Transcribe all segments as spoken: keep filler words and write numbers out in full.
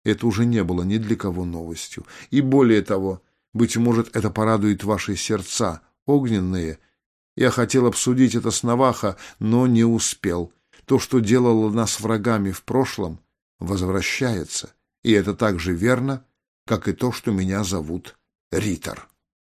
Это уже не было ни для кого новостью. И более того, быть может, это порадует ваши сердца, огненные. Я хотел обсудить это с Наваха, но не успел. То, что делало нас врагами в прошлом, возвращается. И это так же верно, как и то, что меня зовут Ритор.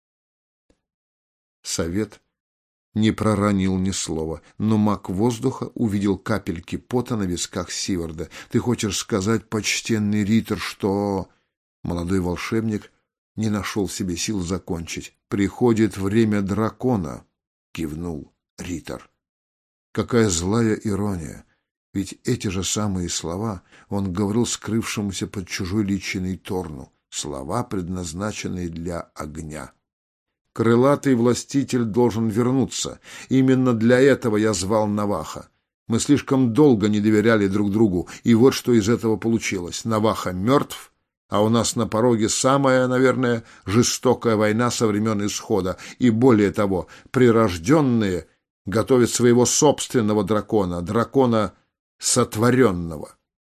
Совет не проронил ни слова, но маг воздуха увидел капельки пота на висках Сиварда. «Ты хочешь сказать, почтенный Ритор, что...» Молодой волшебник не нашел в себе сил закончить. «Приходит время дракона», — кивнул Ритор. Какая злая ирония! Ведь эти же самые слова он говорил скрывшемуся под чужой личиной Торну, слова, предназначенные для огня. Крылатый властитель должен вернуться. Именно для этого я звал Наваха. Мы слишком долго не доверяли друг другу, и вот что из этого получилось. Наваха мертв, а у нас на пороге самая, наверное, жестокая война со времен Исхода. И более того, прирожденные готовят своего собственного дракона, дракона сотворенного.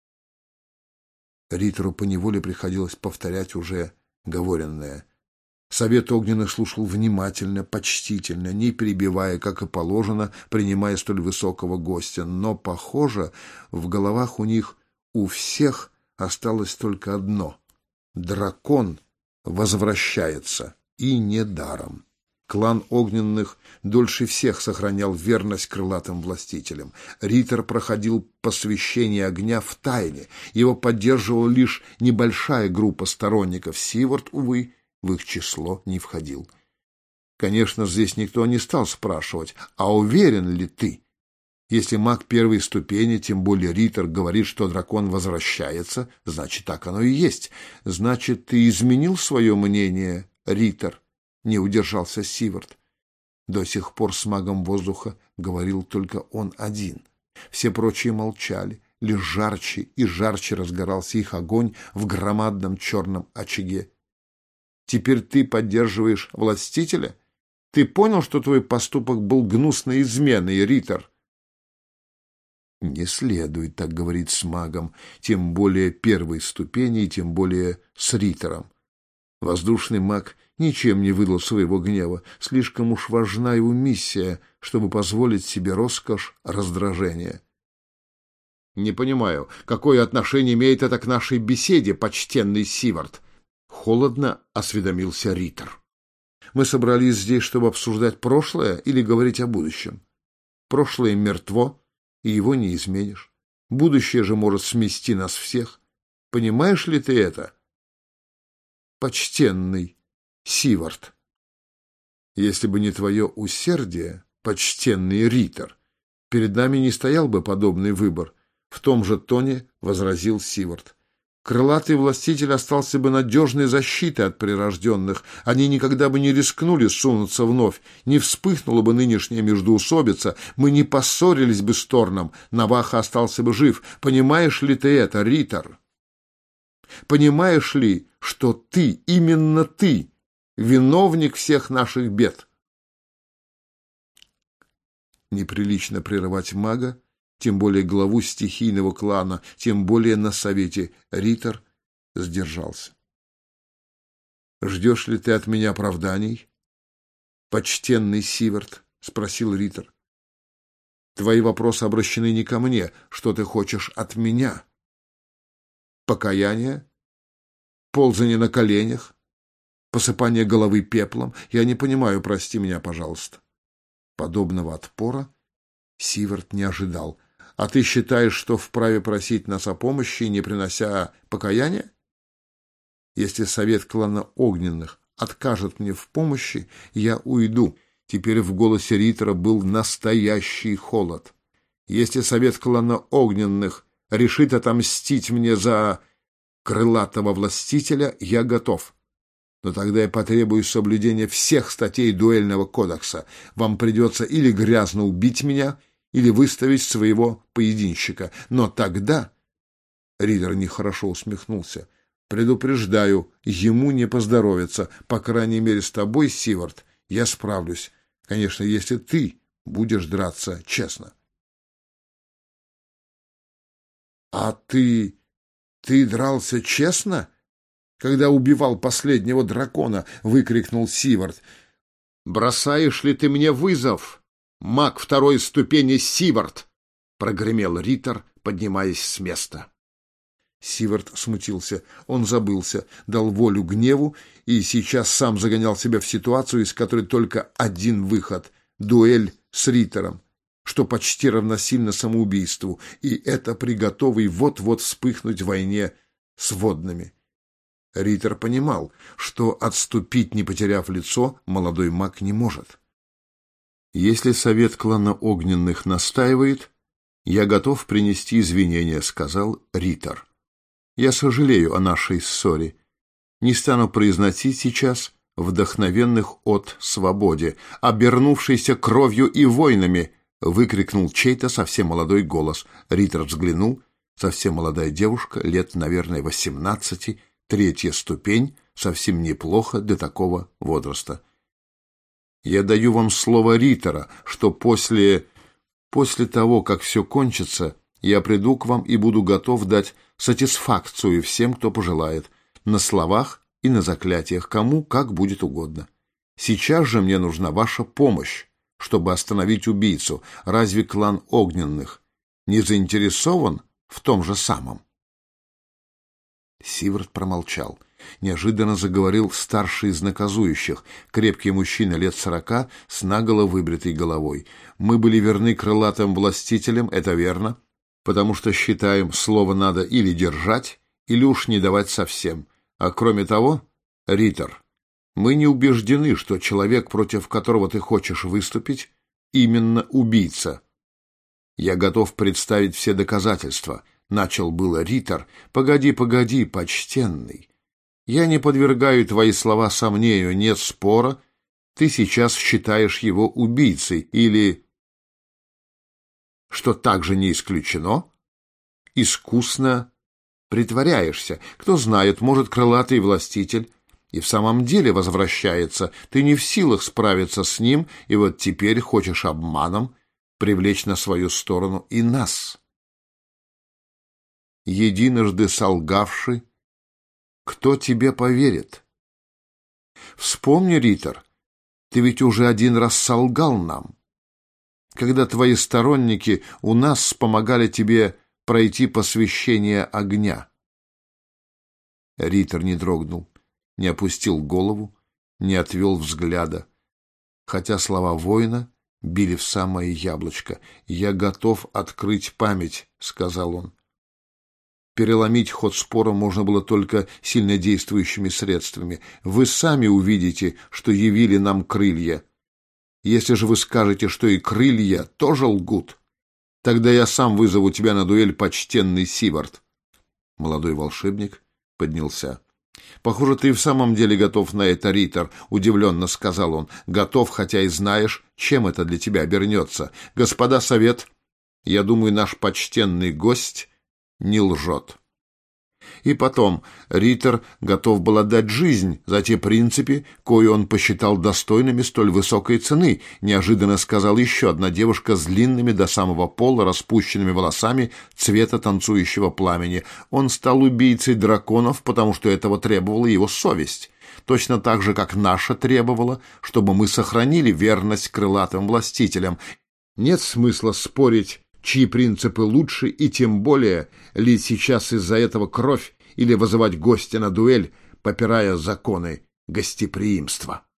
Ритору поневоле приходилось повторять уже говоренное. Совет огненных слушал внимательно, почтительно, не перебивая, как и положено, принимая столь высокого гостя. Но, похоже, в головах у них у всех осталось только одно — дракон возвращается, и недаром. Клан огненных дольше всех сохранял верность крылатым властителям. Ритор проходил посвящение огня в тайне. Его поддерживала лишь небольшая группа сторонников. Сивард, увы, в их число не входил. Конечно, здесь никто не стал спрашивать, а уверен ли ты? Если маг первой ступени, тем более Ритор, говорит, что дракон возвращается, значит, так оно и есть. Значит, ты изменил свое мнение, Ритор? Не удержался Сивард. До сих пор с магом воздуха говорил только он один. Все прочие молчали, лишь жарче и жарче разгорался их огонь в громадном черном очаге. Теперь ты поддерживаешь властителя? Ты понял, что твой поступок был гнусной изменой, Ритор? Не следует так говорить с магом, тем более первой ступени, и тем более с Ритором. Воздушный маг ничем не выдал своего гнева. Слишком уж важна его миссия, чтобы позволить себе роскошь раздражения. Не понимаю, какое отношение имеет это к нашей беседе, почтенный Сивард? Холодно осведомился Ритор. Мы собрались здесь, чтобы обсуждать прошлое или говорить о будущем. Прошлое мертво, и его не изменишь. Будущее же может смести нас всех. Понимаешь ли ты это? Почтенный Сивард. Если бы не твое усердие, почтенный Ритор, перед нами не стоял бы подобный выбор. В том же тоне возразил Сивард. Крылатый властитель остался бы надежной защитой от прирожденных. Они никогда бы не рискнули сунуться вновь. Не вспыхнула бы нынешняя междоусобица. Мы не поссорились бы с Торном. Наваха остался бы жив. Понимаешь ли ты это, Ритор? Понимаешь ли, что ты, именно ты, виновник всех наших бед? Неприлично прерывать мага, тем более главу стихийного клана, тем более на совете. Ритор сдержался. «Ждешь ли ты от меня оправданий, почтенный Сивард?» — спросил Ритор. «Твои вопросы обращены не ко мне. Что ты хочешь от меня? Покаяние? Ползание на коленях? Посыпание головы пеплом? Я не понимаю, прости меня, пожалуйста». Подобного отпора Сивард не ожидал. «А ты считаешь, что вправе просить нас о помощи, не принося покаяния? Если совет клана огненных откажет мне в помощи, я уйду». Теперь в голосе Ритора был настоящий холод. «Если совет клана огненных решит отомстить мне за крылатого властителя, я готов. Но тогда я потребую соблюдения всех статей дуэльного кодекса. Вам придется или грязно убить меня, или выставить своего поединщика. Но тогда...» Ритор нехорошо усмехнулся. «Предупреждаю, ему не поздоровится. По крайней мере, с тобой, Сивард, я справлюсь. Конечно, если ты будешь драться честно». «А ты Ты дрался честно, когда убивал последнего дракона? — выкрикнул Сивард. — Бросаешь ли ты мне вызов, маг второй ступени Сивард? — прогремел Риттер, поднимаясь с места. Сивард смутился. Он забылся, дал волю гневу и сейчас сам загонял себя в ситуацию, из которой только один выход — дуэль с Риттером, что почти равносильно самоубийству, и это при готовой вот-вот вспыхнуть войне с водными. Риттер понимал, что отступить, не потеряв лицо, молодой маг не может. «Если совет клана Огненных настаивает, я готов принести извинения», — сказал Риттер. «Я сожалею о нашей ссоре. Не стану произносить сейчас вдохновенных от свободе, обернувшейся кровью и войнами», — выкрикнул чей-то совсем молодой голос. Риттер взглянул. Совсем молодая девушка, лет, наверное, восемнадцати, третья ступень, совсем неплохо для такого возраста. «Я даю вам слово Риттера, что после... после того, как все кончится, я приду к вам и буду готов дать сатисфакцию всем, кто пожелает, на словах и на заклятиях, кому как будет угодно. Сейчас же мне нужна ваша помощь, чтобы остановить убийцу. Разве клан Огненных не заинтересован в том же самом?» Сивард промолчал. Неожиданно заговорил старший из наказующих, крепкий мужчина лет сорока с наголо выбритой головой. «Мы были верны крылатым властителям, это верно, потому что считаем, слово надо или держать, или уж не давать совсем. А кроме того, Риттер, мы не убеждены, что человек, против которого ты хочешь выступить, именно убийца. Я готов представить все доказательства», — начал было Риттер. «Погоди, погоди, почтенный. Я не подвергаю твои слова сомнению, нет спора. Ты сейчас считаешь его убийцей или, что также не исключено, искусно притворяешься. Кто знает, может, крылатый властитель и в самом деле возвращается. Ты не в силах справиться с ним, и вот теперь хочешь обманом привлечь на свою сторону и нас. Единожды солгавши, кто тебе поверит? Вспомни, Риттер, ты ведь уже один раз солгал нам, когда твои сторонники у нас помогали тебе пройти посвящение огня». Риттер не дрогнул, не опустил голову, не отвел взгляда, хотя слова воина били в самое яблочко. «Я готов открыть память», — сказал он. Переломить ход спора можно было только сильнодействующими средствами. Вы сами увидите, что явили нам крылья. Если же вы скажете, что и крылья тоже лгут, тогда я сам вызову тебя на дуэль, почтенный Сивард». Молодой волшебник поднялся. «Похоже, ты и в самом деле готов на это, Риттер», — удивленно сказал он. «Готов, хотя и знаешь, чем это для тебя обернется. Господа совет, я думаю, наш почтенный гость не лжет». И потом, Риттер готов был отдать жизнь за те принципы, кои он посчитал достойными столь высокой цены, неожиданно сказала еще одна девушка с длинными до самого пола распущенными волосами цвета танцующего пламени. Он стал убийцей драконов, потому что этого требовала его совесть, точно так же, как наша требовала, чтобы мы сохранили верность крылатым властителям. Нет смысла спорить, чьи принципы лучше, и тем более лить сейчас из-за этого кровь или вызывать гостя на дуэль, попирая законы гостеприимства.